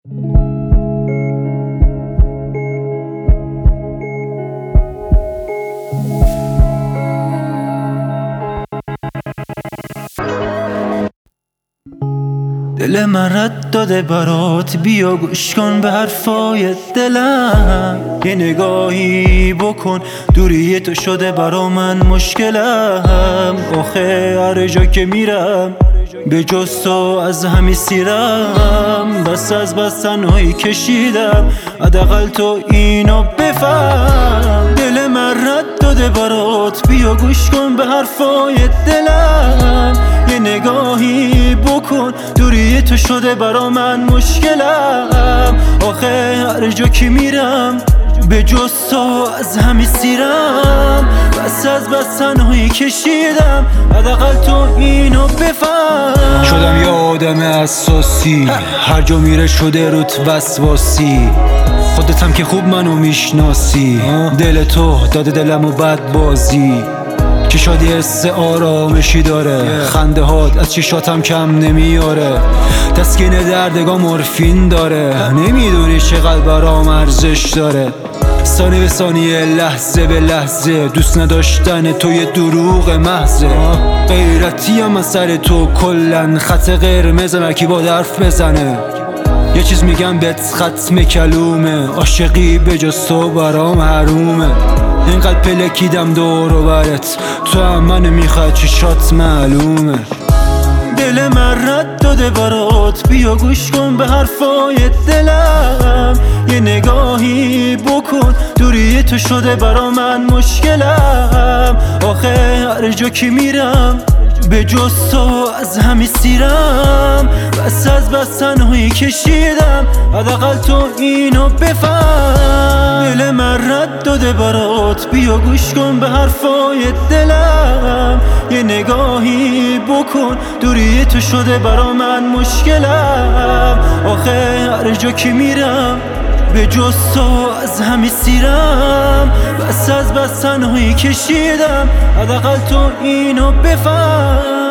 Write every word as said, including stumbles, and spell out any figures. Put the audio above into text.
دل من رد داده برات، بیا گوش کن به حرفای دلم. یه نگاهی بکن، دوری تو شده برا من مشکلم. آخه هر جا که میرم به جز تو از همی سیرم. بس از بس تنهایی کشیدم، حداقل تو اینو بفهم. دل من رد داده برات، بیا گوش کن به حرفای دلم. یه نگاهی بکن، دوری تو شده برا من مشکلم. آخه هر جا که میرم به جز تو از همی سیرم. بس از بس تنهایی کشیدم، حداقل تو اینو بفهم. شدم یه آدم اساسی، هر جا میره شده روت وسواسی. خودتم که خوب منو میشناسی، دل تو داده دلمو بد بازی. که شادی حس آرامشی داره، خنده هات از چشاتم کم نمیاره. تسکین دردگاه مورفین داره، نمیدونی چقدر برام ارزش داره. ثانیه به ثانیه، لحظه به لحظه، دوست نداشتن تو یه دروغ محضه. غیرتیم من سر تو کلن، خط قرمزم هرکی با حرف بزنه. یه چیز میگم بهت ختم کلومه، عاشقی به جز تو برام حرومه. اینقدر پلکیدم دور و برت، تو هم منو میخوای چشات معلومه. دل من رد داده برات، بیا گوش کن به حرفای دلم. یه نگاهی بکن، دوری تو شده برا من مشکلم. آخه هر جا که میرم به جز تو از همی سیرم. بس از بس تنهایی کشیدم، حداقل تو اینو بفهم. دل من رد داده برات، بیا گوش کن به حرفای دلم. یه نگاهی بکن، دوری تو شده برا من مشکلم. آخه هر جا که میرم به جز تو از همی سیرم. بس از بس تنهایی کشیدم، حداقل تو اینو بفهم.